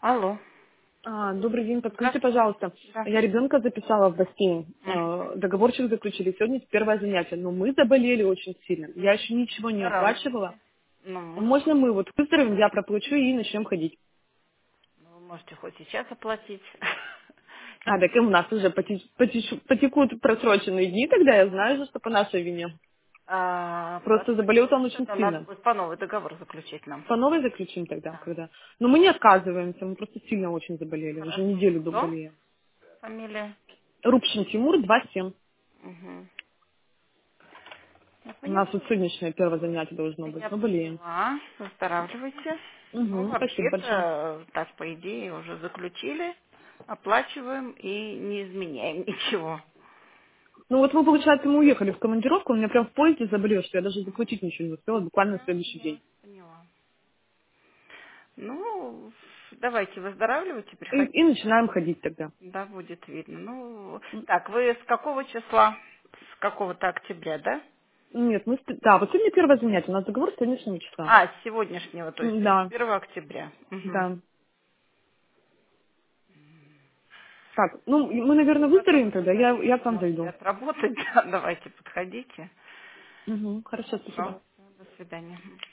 Алло. Добрый день, подскажите, Здравствуйте. пожалуйста. Да. Я ребенка записала в бассейн. Мгм. Договорчик заключили. Сегодня первое занятие. Но мы заболели очень сильно. Я еще ничего не оплачивала. Здравствуйте. Ну, Можно мы вот выздоровеем, я проплачу и начнем ходить? вы можете хоть сейчас оплатить. Так и у нас уже потекут просроченные дни, тогда я знаю же, что по нашей вине. Просто заболел он очень Тогда надо сильно. будет по новый договор заключить нам. По новой заключим тогда, Да. когда? Но мы не отказываемся, мы просто сильно очень заболели. Уже Хорошо. неделю Кто? болеем. Фамилия? Рубшин Тимур, 2,7. Угу. Я У нас поняла. вот сегодняшнее первое занятие должно быть. Я Мы болеем. поняла. Выздоравливайте. Ну, Спасибо большое. вообще-то, так, по идее, уже заключили, оплачиваем и не изменяем ничего. Ну вот мы, получается, мы уехали в командировку, у меня прям в поезде заболел, что я даже заплатить ничего не успела, буквально на следующий Да, день. поняла. Ну, давайте выздоравливайте, И приходите. начинаем ходить тогда. Да, будет видно. Ну, так, вы с какого числа? С какого-то октября, да? Нет, да, вот сегодня первое занятие, у нас договор с сегодняшнего числа. А, с сегодняшнего, то есть Да, 1 октября. Угу. да. Так, ну, мы, наверное, Ладно, выздоровеем тогда, я к вам можете зайду. отработать, да, давайте подходите. Хорошо, спасибо. Хорошо, до свидания.